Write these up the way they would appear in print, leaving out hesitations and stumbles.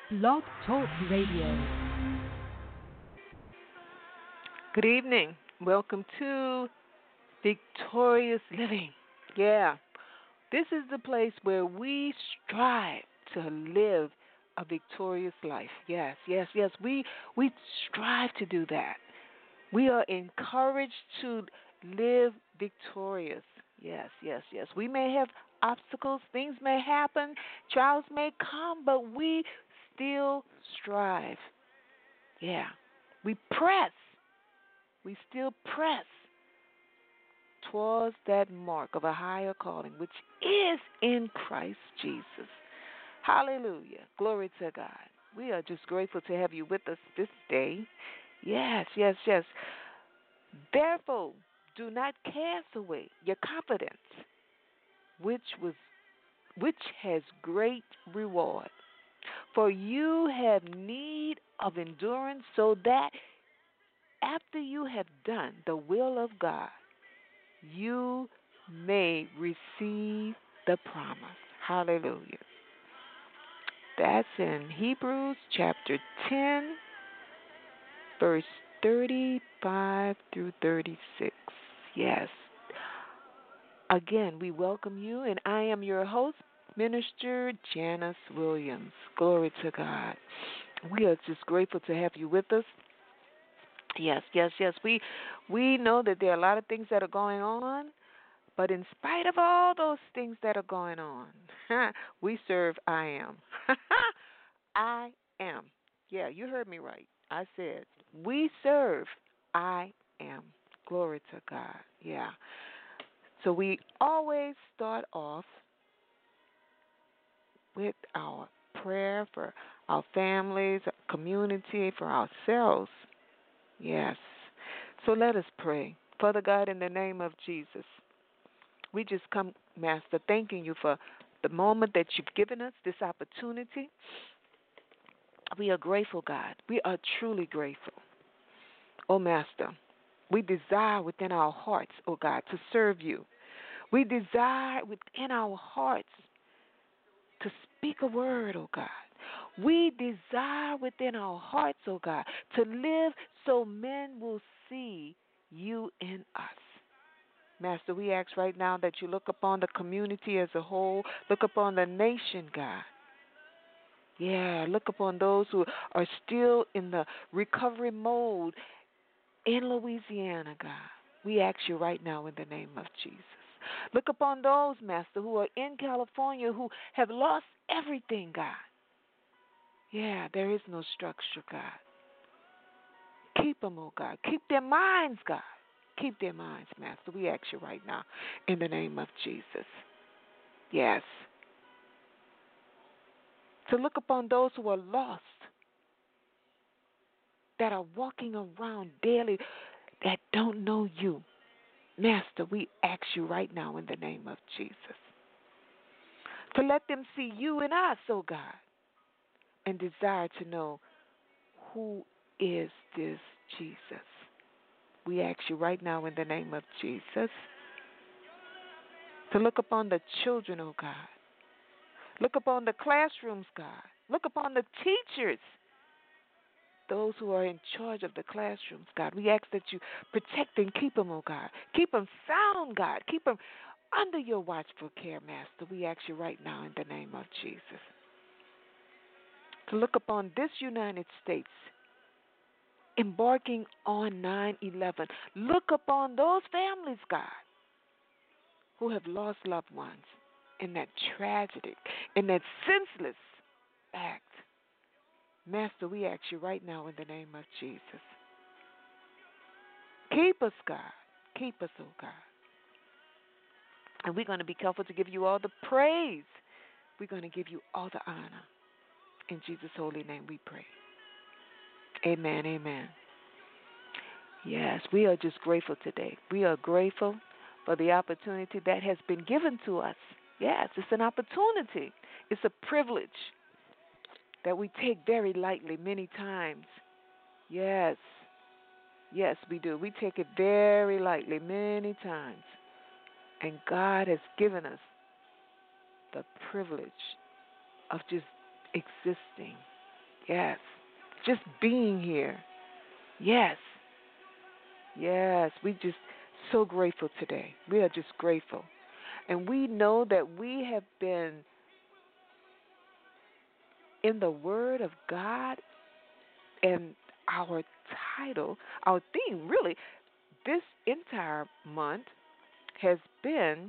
Blog Talk Radio. Good evening. Welcome to Victorious Living. Yeah, this is the place where we strive to live a victorious life. Yes, yes, yes. We strive to do that. We are encouraged to live victorious. Yes, yes, yes. We may have obstacles, things may happen, trials may come, but we still strive. Yeah. We press. We still press towards that mark of a higher calling, which is in Christ Jesus. Hallelujah. Glory to God. We are just grateful to have you with us this day. Yes, yes, yes. Therefore, do not cast away your confidence, which was which has great reward. For you have need of endurance, so that after you have done the will of God, you may receive the promise. Hallelujah. That's in Hebrews chapter 10, verse 35 through 36. Yes. Again, we welcome you, and I am your host, Minister Janice Williams. Glory to God. We are just grateful to have you with us. Yes, yes, yes. We know that there are a lot of things that are going on. But in spite of all those things that are going on, we serve I am. I am. Yeah, you heard me right. I said, we serve I am. Glory to God. Yeah. So we always start off with our prayer for our families, our community, for ourselves. Yes. So let us pray. Father God, in the name of Jesus, we just come, Master, thanking you for the moment that you've given us, this opportunity. We are grateful, God. We are truly grateful. Oh, Master, we desire within our hearts, oh God, to serve you. We desire within our hearts to speak a word, oh God. We desire within our hearts, oh God, to live so men will see you in us. Master, we ask right now that you look upon the community as a whole, look upon the nation, God. Yeah, look upon those who are still in the recovery mode in Louisiana, God. We ask you right now in the name of Jesus. Look upon those, Master, who are in California who have lost everything, God. Yeah, there is no structure, God. Keep them, oh God. Keep their minds, God. Keep their minds, Master. We ask you right now in the name of Jesus. Yes. To look upon those who are lost, that are walking around daily, that don't know you. Master, we ask you right now in the name of Jesus to let them see you in us, oh God, and desire to know who is this Jesus. We ask you right now in the name of Jesus to look upon the children, oh God. Look upon the classrooms, God. Look upon the teachers, those who are in charge of the classrooms, God. We ask that you protect and keep them, oh God. Keep them sound, God. Keep them under your watchful care, Master. We ask you right now in the name of Jesus to look upon this United States embarking on 9/11. Look upon those families, God, who have lost loved ones in that tragedy, in that senseless act. Master, we ask you right now in the name of Jesus. Keep us, God. Keep us, oh God. And we're going to be careful to give you all the praise. We're going to give you all the honor. In Jesus' holy name we pray. Amen, amen. Yes, we are just grateful today. We are grateful for the opportunity that has been given to us. Yes, it's an opportunity. It's a privilege that we take very lightly many times. Yes, yes, we do. We take it very lightly many times. And God has given us the privilege of just existing. Yes. Just being here. Yes. Yes. We just so grateful today. We are just grateful. And we know that we have been in the Word of God, and our title, our theme really, this entire month has been,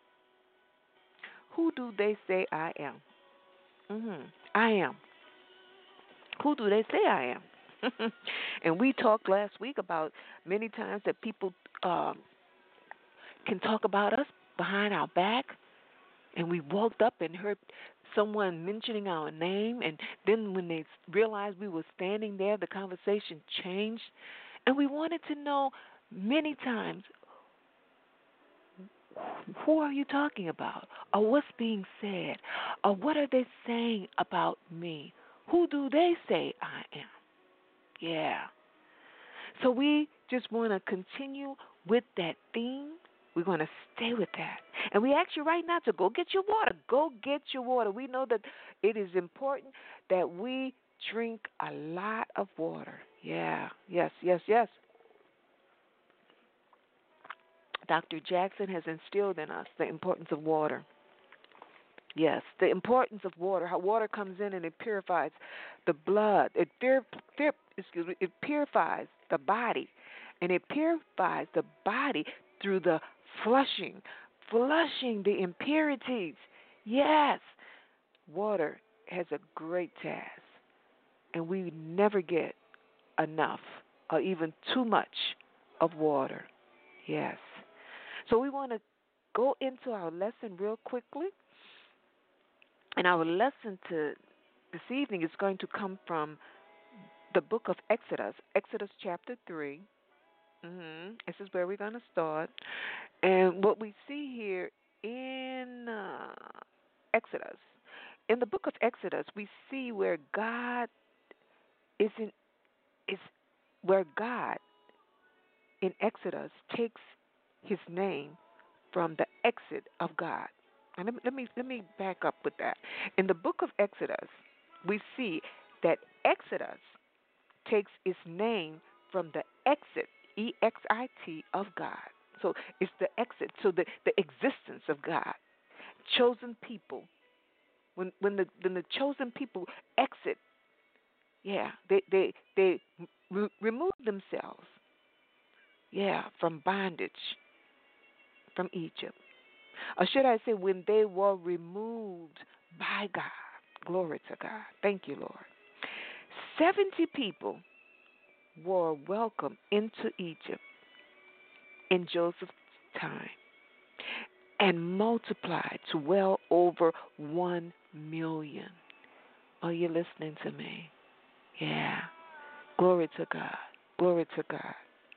Who Do They Say I Am? I am. Who do they say I am? And we talked last week about many times that people can talk about us behind our back, and we walked up and heard someone mentioning our name, and then when they realized we were standing there, the conversation changed, and we wanted to know many times, who are you talking about, or what's being said, or what are they saying about me? Who do they say I am? Yeah. So we just want to continue with that theme. We're going to stay with that. And we ask you right now to go get your water. Go get your water. We know that it is important that we drink a lot of water. Yeah. Yes, yes, yes. Dr. Jackson has instilled in us the importance of water. Yes, the importance of water, how water comes in and it purifies the blood. It purifies the body, and it purifies the body through the flushing the impurities. Yes, water has a great task, and we never get enough or even too much of water. Yes. So we want to go into our lesson real quickly. And our lesson this evening is going to come from the book of Exodus, Exodus chapter 3. This is where we're going to start. And what we see here in Exodus, in the book of Exodus, we see where God is where God in Exodus takes his name from the exit of God. And let me back up with that. In the book of Exodus, we see that Exodus takes its name from the exit, EXIT, of God. So it's the exit, so the existence of God. Chosen people. When the chosen people exit, yeah, they remove themselves, yeah, from bondage from Egypt. Or should I say, when they were removed by God. Glory to God. Thank you, Lord. 70 people were welcomed into Egypt in Joseph's time and multiplied to well over 1 million. Are you listening to me? Yeah. Glory to God. Glory to God.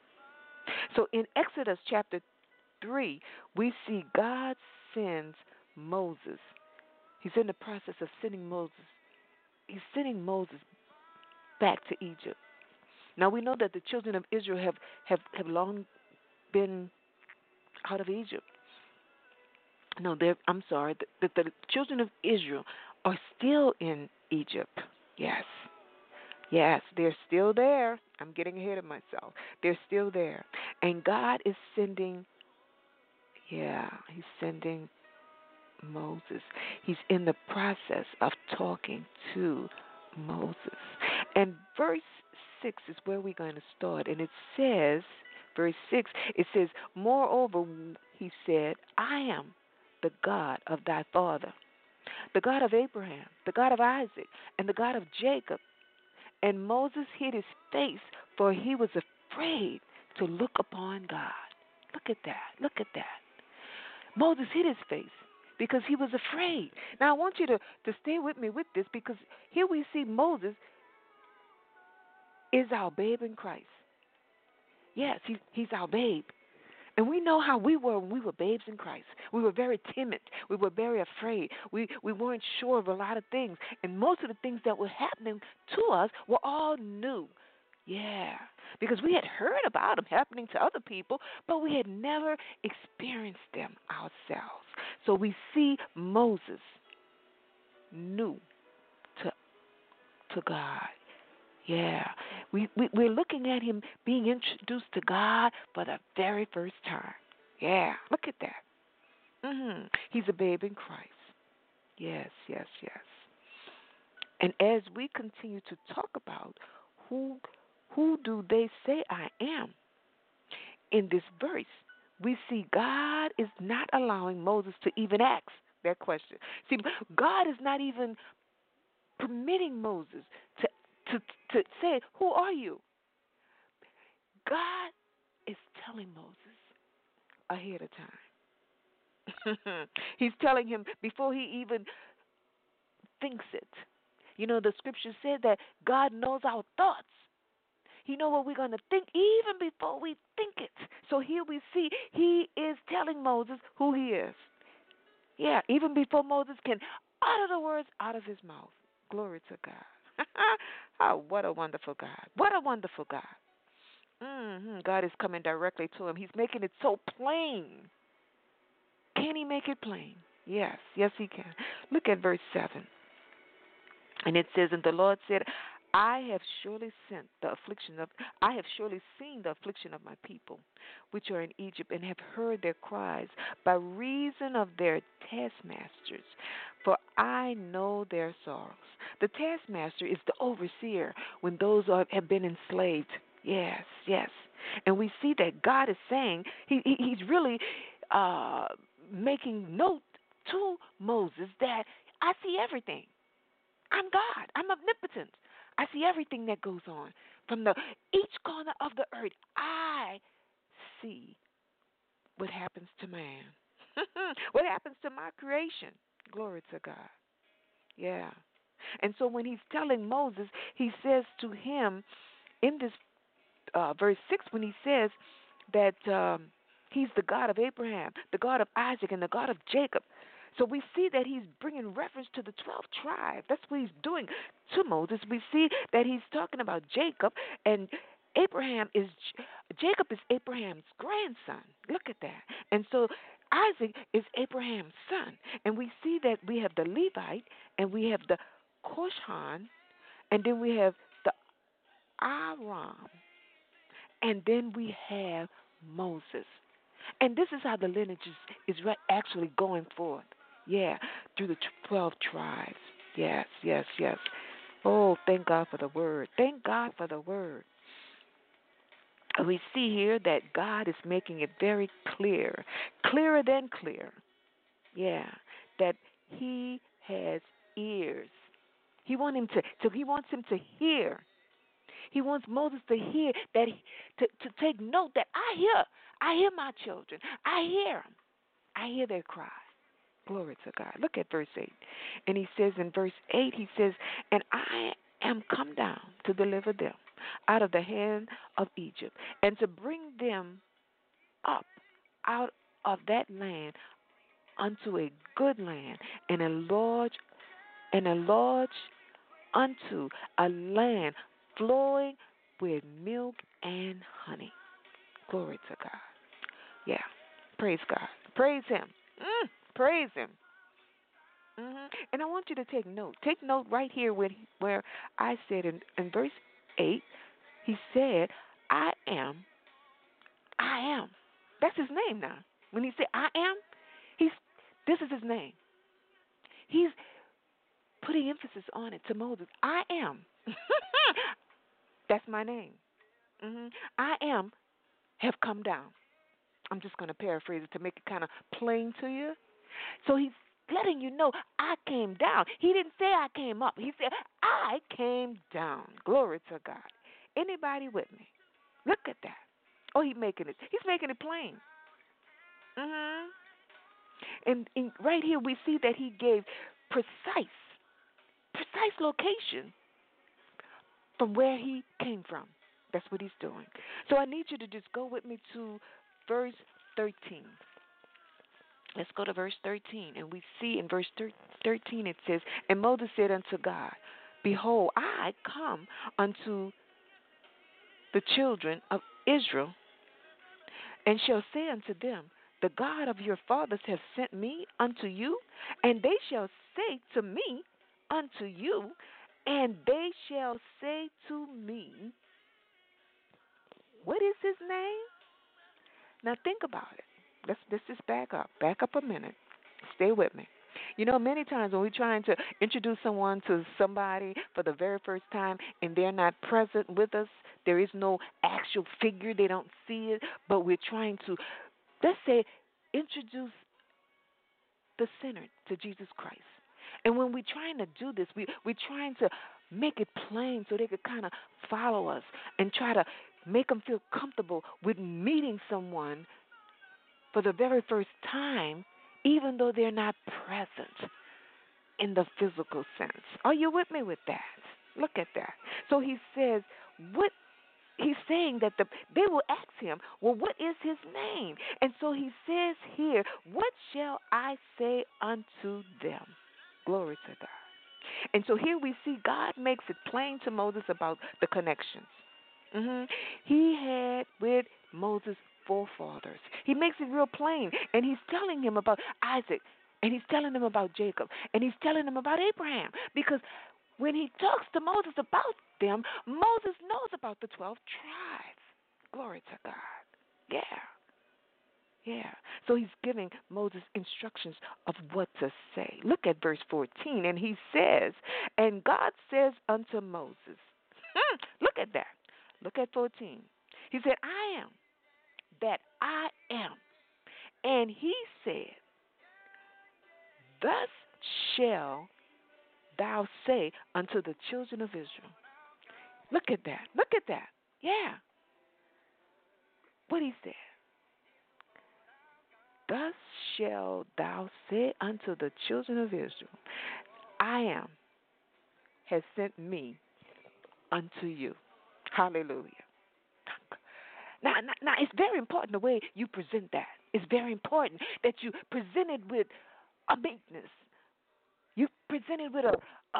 So in Exodus chapter 3, we see God sends Moses. He's in the process of sending Moses. He's sending Moses back to Egypt. Now we know that the children of Israel have long been out of Egypt. No, I'm sorry. The children of Israel are still in Egypt. Yes. Yes, they're still there. I'm getting ahead of myself. They're still there. And God is sending, he's sending Moses. He's in the process of talking to Moses. And verse 6 is where we're going to start. And it says, verse 6, it says, Moreover, he said, I am the God of thy father, the God of Abraham, the God of Isaac, and the God of Jacob. And Moses hid his face, for he was afraid to look upon God. Look at that. Look at that. Moses hid his face because he was afraid. Now, I want you to stay with me with this, because here we see Moses is our babe in Christ. Yes, he's our babe. And we know how we were when we were babes in Christ. We were very timid. We were very afraid. We weren't sure of a lot of things. And most of the things that were happening to us were all new. Yeah, because we had heard about them happening to other people, but we had never experienced them ourselves. So we see Moses new to to God. Yeah. We're looking at him being introduced to God for the very first time. Yeah. Look at that. He's a babe in Christ. Yes, yes, yes. And as we continue to talk about who do they say I am, in this verse, we see God is not allowing Moses to even ask that question. See, God is not even permitting Moses to to say, "Who are you?" God is telling Moses ahead of time. He's telling him before he even thinks it. You know, the scripture said that God knows our thoughts. He knows what we're going to think even before we think it. So here we see he is telling Moses who he is. Yeah, even before Moses can utter the words out of his mouth. Glory to God. Oh, what a wonderful God. What a wonderful God. God is coming directly to him. He's making it so plain. Can he make it plain? Yes, yes, he can. Look at verse 7. And it says, and the Lord said, I have surely seen the affliction of my people, which are in Egypt, and have heard their cries by reason of their taskmasters, for I know their sorrows. The taskmaster is the overseer when those have been enslaved. Yes, yes. And we see that God is saying, he's really making note to Moses that I see everything. I'm God. I'm omnipotent. I see everything that goes on from each corner of the earth. I see what happens to man. What happens to my creation. Glory to God. Yeah. And so when he's telling Moses, he says to him in this verse 6, when he says that he's the God of Abraham, the God of Isaac, and the God of Jacob. So we see that he's bringing reference to the 12 tribes. That's what he's doing to Moses. We see that he's talking about Jacob, and Jacob is Abraham's grandson. Look at that. And so Isaac is Abraham's son. And we see that we have the Levite, and we have the Koshan, and then we have the Aram, and then we have Moses. And this is how the lineage is actually going forth. Yeah, through the 12 tribes. Yes, yes, yes. Oh, thank God for the word. Thank God for the word. We see here that God is making it very clear, clearer than clear. Yeah, that he has ears. He wants him to hear. He wants Moses to hear that, to take note that I hear my children. I hear them. I hear their cry. Glory to God. Look at verse 8. And he says in verse 8, he says, and I am come down to deliver them out of the hand of Egypt, and to bring them up out of that land unto a good land, and enlarge unto a land flowing with milk and honey. Glory to God. Yeah. Praise God. Praise him. Praise him. And I want you to take note. Take note right here where I said in verse 8, he said, I am. That's his name now. When he said I am, this is his name. He's putting emphasis on it to Moses. I am. That's my name. I am have come down. I'm just going to paraphrase it to make it kind of plain to you. So he's letting you know I came down. He didn't say I came up. He said I came down. Glory to God. Anybody with me? Look at that. Oh, he's making it plain. And right here we see that he gave precise location from where he came from. That's what he's doing. So I need you to just go with me to verse 13. Let's go to verse 13. And we see in verse 13 it says, and Moses said unto God, behold, I come unto the children of Israel, and shall say unto them, the God of your fathers hath sent me unto you, and they shall say to me unto you, And they shall say to me, what is his name? Now think about it. Let's just back up. Back up a minute. Stay with me. You know, many times when we're trying to introduce someone to somebody for the very first time and they're not present with us, there is no actual figure, they don't see it, but we're trying to, let's say, introduce the sinner to Jesus Christ. And when we're trying to do this, we're trying to make it plain so they could kind of follow us and try to make them feel comfortable with meeting someone for the very first time, even though they're not present in the physical sense. Are you with me with that? Look at that. So he says, what he's saying that they will ask him, well, what is his name? And so he says here, what shall I say unto them? Glory to God. And so here we see God makes it plain to Moses about the connections. He had with Moses forefathers. He makes it real plain, and he's telling him about Isaac, and he's telling him about Jacob, and he's telling him about Abraham, because when he talks to Moses about them, Moses knows about the 12 tribes. Glory to God. Yeah. So he's giving Moses instructions of what to say. Look at verse 14, and he says, and God says unto Moses, look at that. Look at 14. He said, I am that I am. And he said, thus shall thou say unto the children of Israel. Look at that. Look at that. Yeah. What he said. Thus shall thou say unto the children of Israel, I am has sent me unto you. Hallelujah. Now, it's very important the way you present that. It's very important that you present it with a meekness. You present it with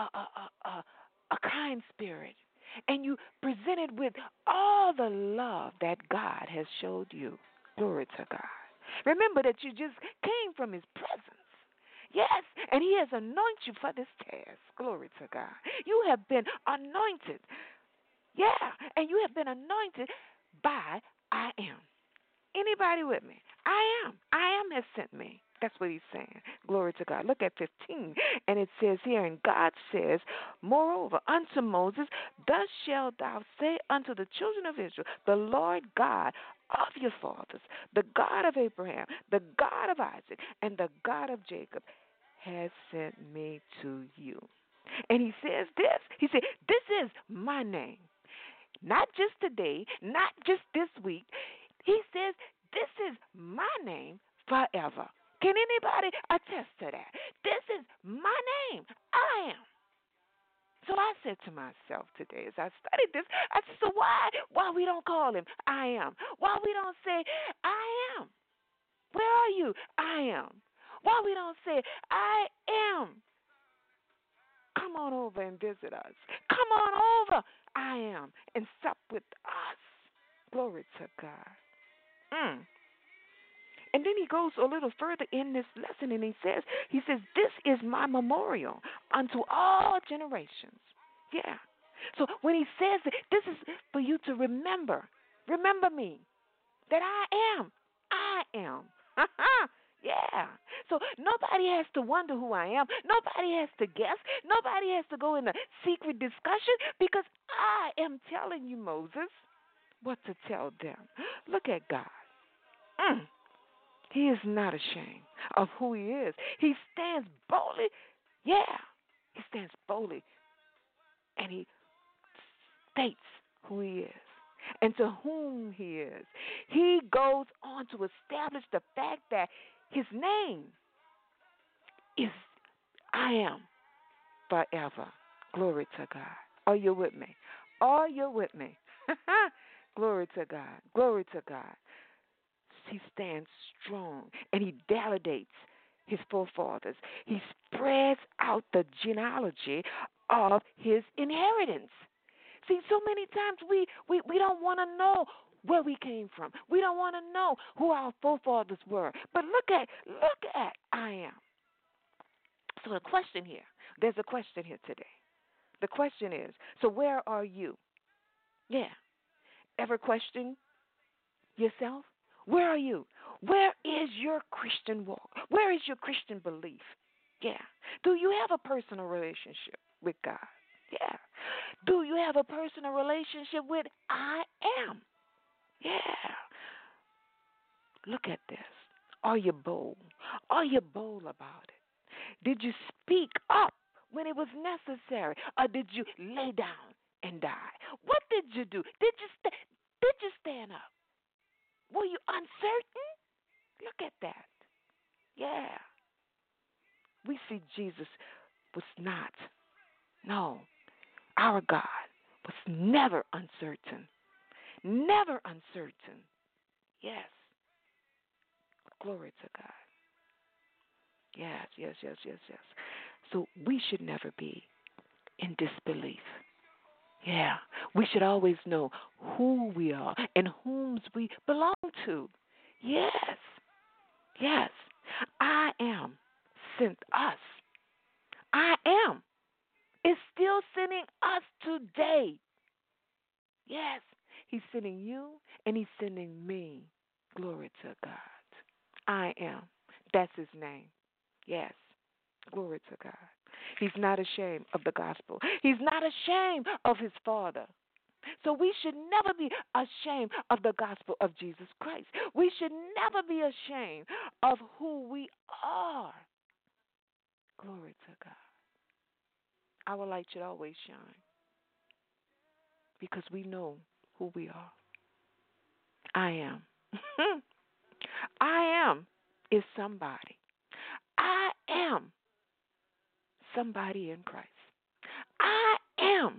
a kind spirit. And you present it with all the love that God has showed you. Glory to God. Remember that you just came from his presence. Yes, and he has anointed you for this task. Glory to God. You have been anointed. Yeah, and you have been anointed by I am. Anybody with me? I am has sent me. That's what he's saying. Glory to God. Look at 15. And it says here, and God says, moreover, unto Moses, thus shalt thou say unto the children of Israel, the Lord God of your fathers, the God of Abraham, the God of Isaac, and the God of Jacob, has sent me to you. And he says this. He said, this is my name. Not just today, not just this week. He says, this is my name forever. Can anybody attest to that? This is my name. I am. So I said to myself today as I studied this, I said, so why we don't call him I am? Why we don't say I am? Where are you? I am. Why we don't say I am? Come on over and visit us. Come on over, I am, and sup with us. Glory to God. And then he goes a little further in this lesson and he says, this is my memorial unto all generations. Yeah. So when he says that, this is for you to remember me, that I am. Yeah. So nobody has to wonder who I am. Nobody has to guess. Nobody has to go in a secret discussion because I am telling you, Moses, what to tell them. Look at God. He is not ashamed of who he is. He stands boldly. Yeah, he stands boldly. And he states who he is and to whom he is. He goes on to establish the fact that his name is I am forever. Glory to God. Are you with me? Are you with me? Glory to God. Glory to God. He stands strong and he validates his forefathers. He spreads out the genealogy of his inheritance. See, so many times we don't want to know where we came from. We don't want to know who our forefathers were. But look at I am. So there's a question here today. The question is, so where are you? Yeah. Ever question yourself? Where are you? Where is your Christian walk? Where is your Christian belief? Yeah. Do you have a personal relationship with God? Yeah. Do you have a personal relationship with I am? Yeah. Look at this. Are you bold? Are you bold about it? Did you speak up when it was necessary, or did you lay down and die? What did you do? Did you stand up? Were you uncertain? Look at that. Yeah. We see Jesus was not. No. Our God was never uncertain. Never uncertain. Yes. Glory to God. Yes, yes, yes, yes, yes. So we should never be in disbelief. Yeah. We should always know who we are and whom we belong to. Yes. Yes. I am sent us. I am is still sending us today. Yes. He's sending you and he's sending me. Glory to God. I am. That's his name. Yes. Glory to God. He's not ashamed of the gospel. He's not ashamed of his Father. So we should never be ashamed of the gospel of Jesus Christ. We should never be ashamed of who we are. Glory to God. Our light should always shine because we know who we are. I am. I am is somebody. I am somebody in Christ. I am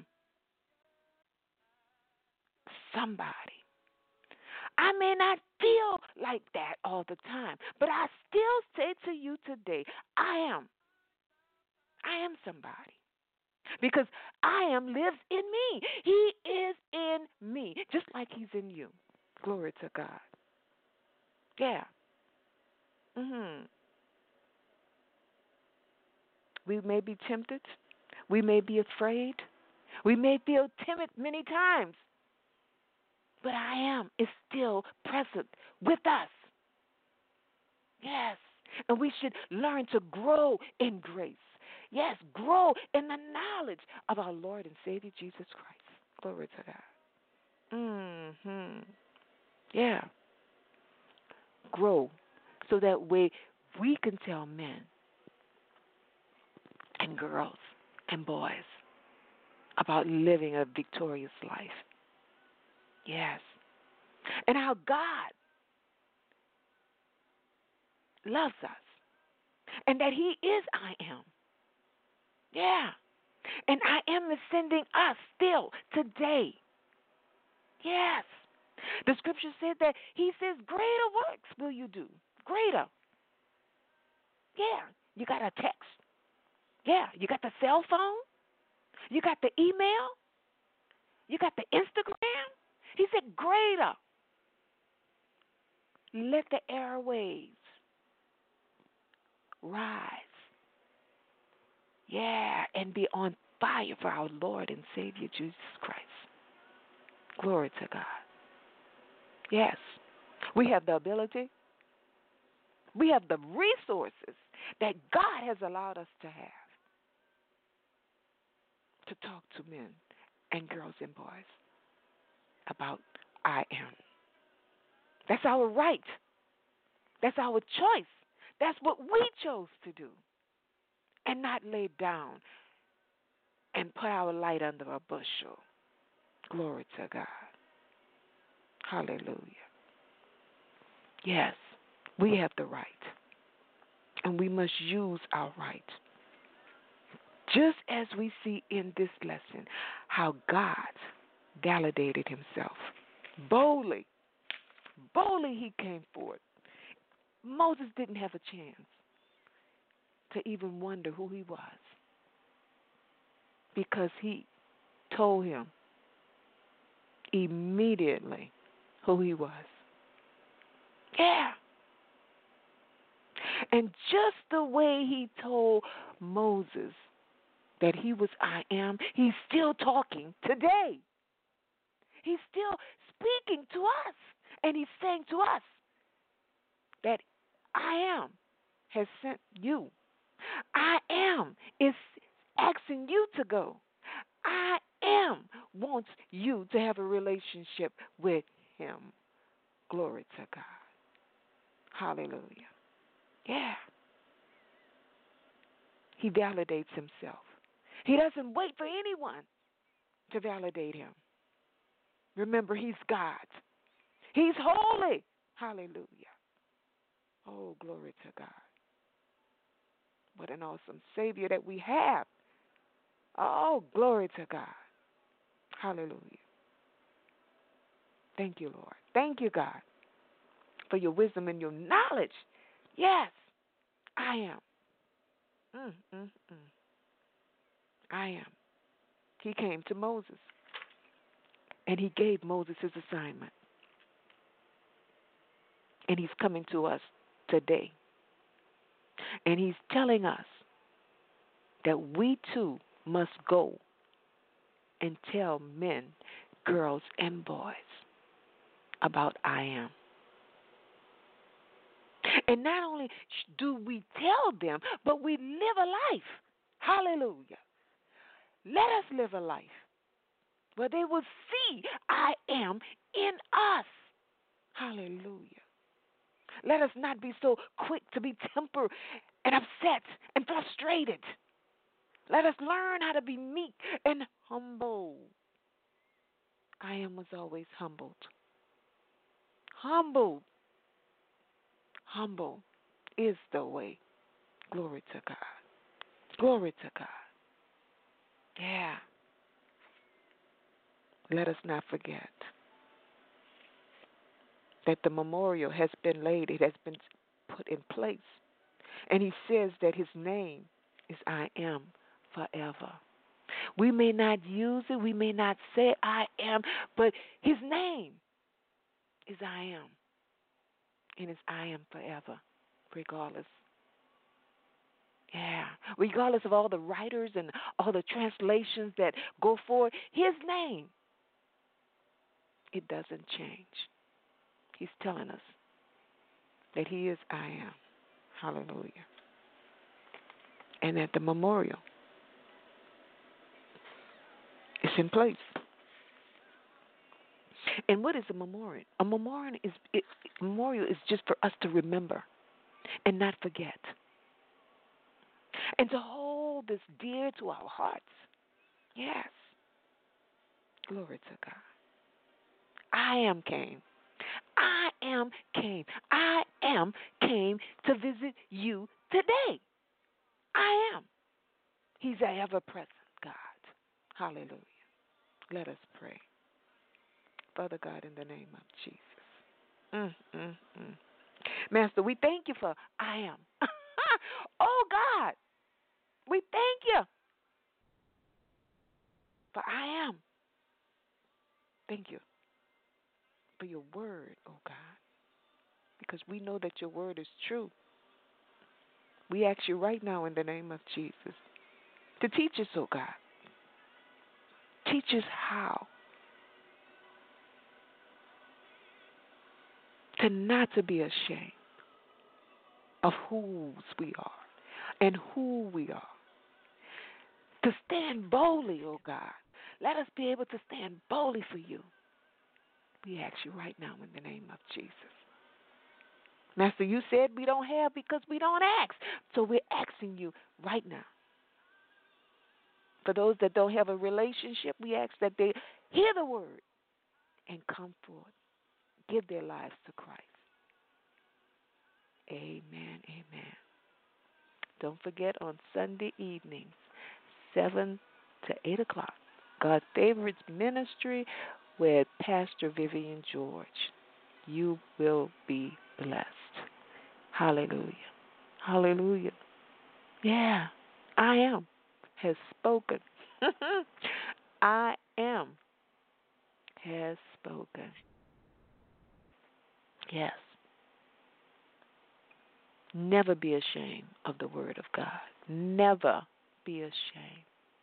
somebody. I may not feel like that all the time, but I still say to you today, I am. I am somebody. Because I am lives in me. He is in me, just like he's in you. Glory to God. Yeah. We may be tempted. We may be afraid. We may feel timid many times. But I am is still present with us. Yes. And we should learn to grow in grace. Yes, grow in the knowledge of our Lord and Savior Jesus Christ. Glory to God. Yeah. Grow so that way we can tell men and girls and boys about living a victorious life. Yes. And how God loves us. And that he is I am. Yeah. And I am is sending us still today. Yes. The scripture said that he says, greater works will you do. Greater. Yeah. You got a text. Yeah. You got the cell phone. You got the email. You got the Instagram. He said, greater. Let the airwaves rise. Yeah. And be on fire for our Lord and Savior Jesus Christ. Glory to God. Yes. We have the ability. We have the resources that God has allowed us to have to talk to men and girls and boys about I am. That's our right. That's our choice. That's what we chose to do. And not lay down and put our light under a bushel. Glory to God. Hallelujah. Yes, we have the right. And we must use our right. Just as we see in this lesson how God validated himself. Boldly he came forward. Moses didn't have a chance to even wonder who he was because he told him immediately who he was. Yeah. And just the way he told Moses that he was I am, he's still talking today. He's still speaking to us. And he's saying to us that I am has sent you. I am is asking you to go. I am wants you to have a relationship with him. Glory to God. Hallelujah. Yeah. He validates himself. He doesn't wait for anyone to validate him. Remember, he's God. He's holy. Hallelujah. Oh, glory to God. What an awesome Savior that we have. Oh, glory to God. Hallelujah. Thank you, Lord. Thank you, God, for your wisdom and your knowledge. Yes, I am. I am. He came to Moses, and he gave Moses his assignment. And he's coming to us today. And he's telling us that we too must go and tell men, girls, and boys about I am. And not only do we tell them, but we live a life. Hallelujah. Let us live a life where they will see I am in us. Hallelujah. Let us not be so quick to be tempered and upset and frustrated. Let us learn how to be meek and humble. I am was always humbled. Humble. Humble is the way. Glory to God. Glory to God. Yeah. Let us not forget that the memorial has been laid. It has been put in place. And he says that his name is I am forever. We may not use it. We may not say I am, but his name is I am. And it's I am forever, regardless. Yeah. Regardless of all the writers and all the translations that go forward, his name, it doesn't change. He's telling us that he is I am. Hallelujah. And that the memorial is in place. And what is a memorial? A memorial is just for us to remember and not forget. And to hold this dear to our hearts. Yes. Glory to God. I am came. I am came. I am came to visit you today. I am. He's an ever-present God. Hallelujah. Let us pray. Father God, in the name of Jesus. Master, we thank you for I am. Oh, God, we thank you for I am. Thank you for your word, oh God, because we know that your word is true. We ask you right now in the name of Jesus to teach us, oh God. Teach us how to not to be ashamed of whose we are and who we are. To stand boldly, oh God. Let us be able to stand boldly for you. We ask you right now in the name of Jesus. Master, you said we don't have because we don't ask. So we're asking you right now. For those that don't have a relationship, we ask that they hear the word and come forth. Give their lives to Christ. Amen, amen. Don't forget on Sunday evenings, 7 to 8 o'clock, God's Favorites Ministry with Pastor Vivian George. You will be blessed. Hallelujah. Hallelujah. Yeah, I am has spoken. I am has spoken. Yes. Never be ashamed of the word of God. Never be ashamed.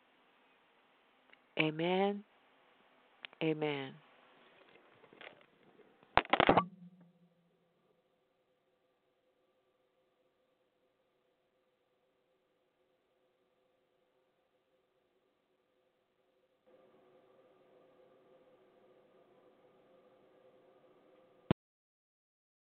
Amen. Amen.